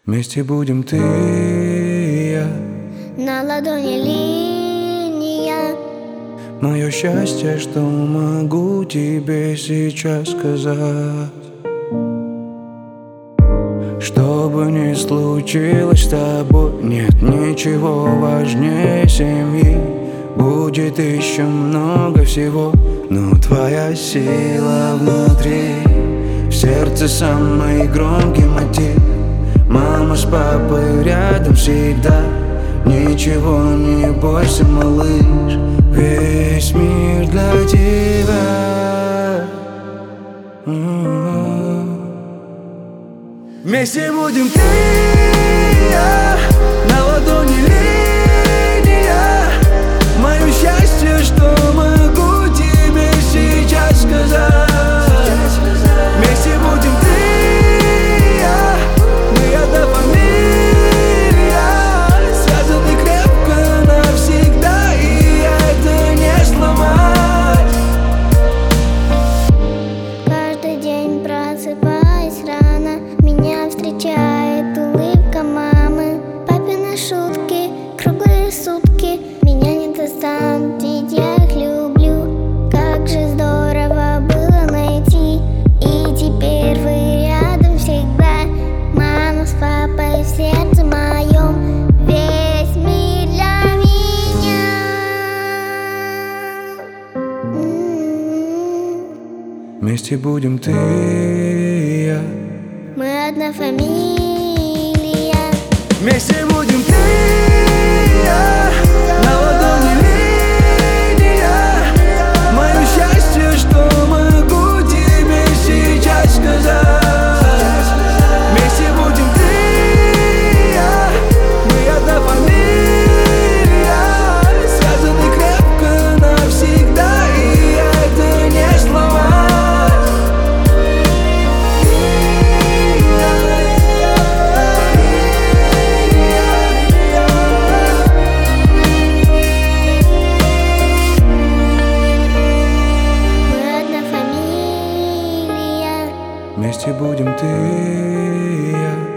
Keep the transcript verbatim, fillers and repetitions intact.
Вместе будем ты и я. На ладони линия. Мое счастье, что могу тебе сейчас сказать. Что бы ни случилось с тобой, нет ничего важнее семьи. Будет еще много всего, но твоя сила внутри. В сердце самый громкий мотив. Мама с папой рядом всегда. Ничего не бойся, малыш, весь мир для тебя. Вместе будем ты и я. На ладони линия. Мое счастье, что могу тебе сейчас сказать. Вместе будем ты и я. Мы одна фамилия, связаны крепко навсегда, и это не сломать. Каждый день просыпаясь рано, меня встречает улыбка мамы. Папины шутки, круглые сутки, меня не достанут, ведь я их люблю. Как же здорово было найти, и теперь вы рядом всегда. Мама с папой в сердце моем, весь мир для меня. М-м-м. Вместе будем ты и я. Мы одна фамилия. Вместе будем ты и я. На ладони линия. Мое счастье, что могу тебе сейчас сказать. Вместе будем ты и я. Мы одна фамилия, связаны крепко навсегда, и это не сломать. Мы одна фамилия. Вместе будем ты и я.